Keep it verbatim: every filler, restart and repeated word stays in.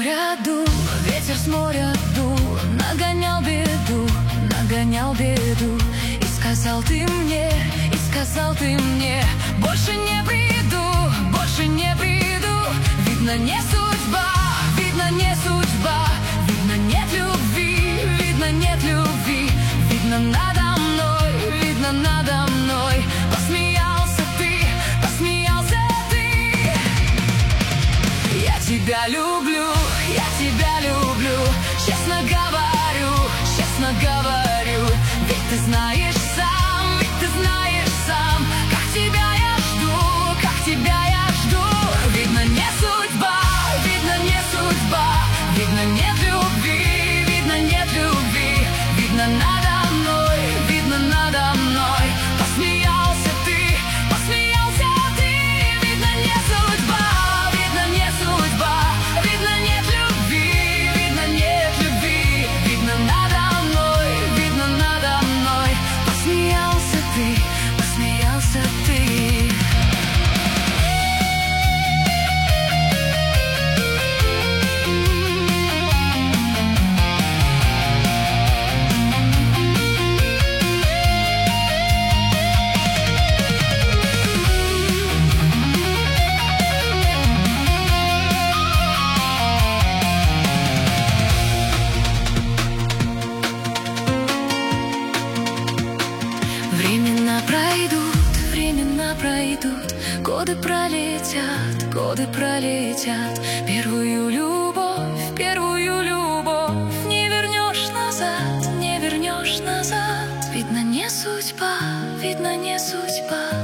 моря дул, ветер с моря дул, нагонял беду, нагонял беду. И сказал ты мне, и сказал ты мне: больше не приду, больше не приду. Видно, не судьба, видно, не судьба, видно, нет любви, видно, нет любви. Видно, надо мной, видно, надо мной посмеялся ты, посмеялся ты. Я тебя люблю, я тебя люблю, честно говорю, честно говорю. Ведь ты знаешь сам, ведь ты знаешь сам, как тебя я жду, как тебя я жду. Видно, не судьба, видно, не судьба, видно, нет любви, видно, нет любви. Видно, надо мной, видно, надо мной посмеялся ты, посмеялся ты. Видно, не судьба, видно, не судьба, видно, нет любви, видно, нет любви. Видно, надо мной, видно, надо мной посмеялся ты, посмеялся ты. Времена пройдут, времена пройдут, годы пролетят, годы пролетят. Первую любовь, первую любовь не вернешь назад, не вернешь назад. Видно, не судьба, видно, не судьба.